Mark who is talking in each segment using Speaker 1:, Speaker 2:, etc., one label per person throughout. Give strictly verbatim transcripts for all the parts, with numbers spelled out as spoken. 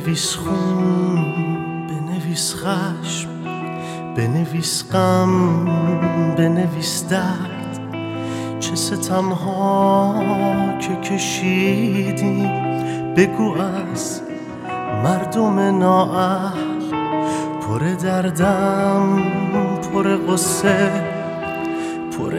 Speaker 1: بنویس خون، بنویس خشم، بنویس غم، بنویس درد. چه ستمها که کشیدیم بگو از مردم نااهل. پر دردم، پر قصه، پر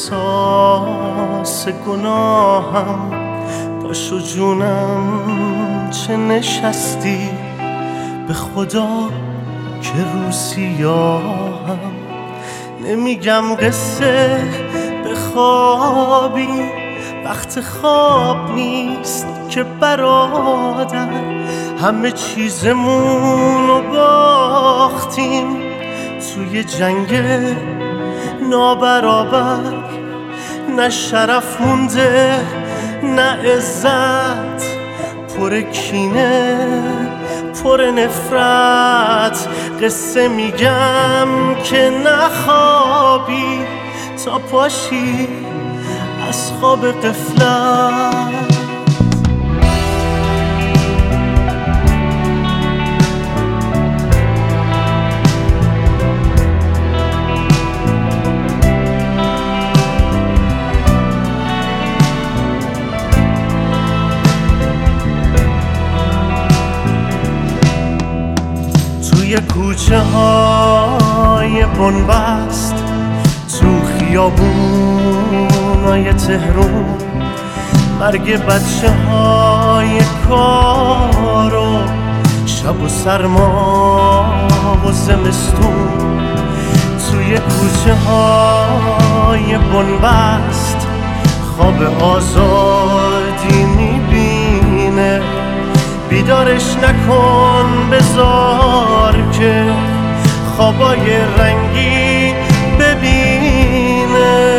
Speaker 1: احساس گناهم. پاشو جونم چه نشستی، به خدا که رو سیاهم. نمیگم قصه بخوابی، وقت خواب نیست که برادر. همه چیزمون رو باختیم توی جنگ نابرابر. نه شرف مونده نه عزت، پر کینه پر نفرت. قصه میگم که نخوابی تا پاشی از خواب غفلت. توی کوچه های بنبست، تو خیابونای تهرون، مرگ بچه های کارو، شب و سرما و زمستون. توی کوچه های بنبست خواب آزادی میبینه. بیدارش نکن، بذار که خوابای رنگی ببینه.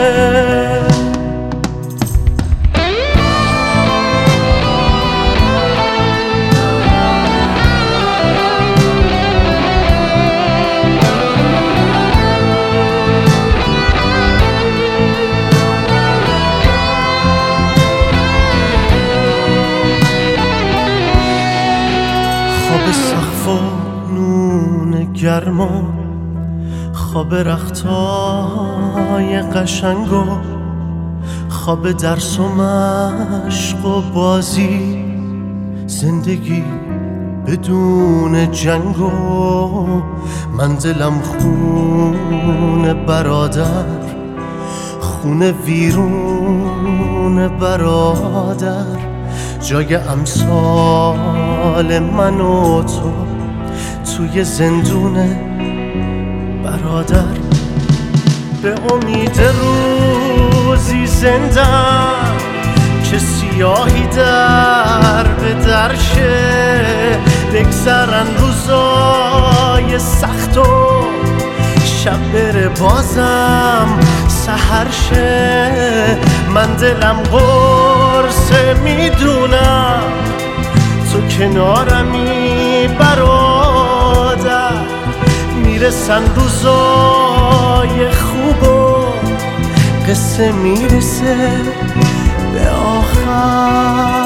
Speaker 1: خواب سقف و نون گرما، خواب رختای قشنگو، خواب درس و مشق و بازی. زندگی بدون جنگو، من دلم خون برادر، خون ویرون برادر. جای امثال من و تو توی زندونه برادر. به امید روزی زندم که سیاهی در به درشه. بگذرن روزای سخت و شب بره بازم سحر شه. من دلم قرصه میدونم تو کنارمی برادر. میرسن روزای خوب و قصه میرسه به آخر.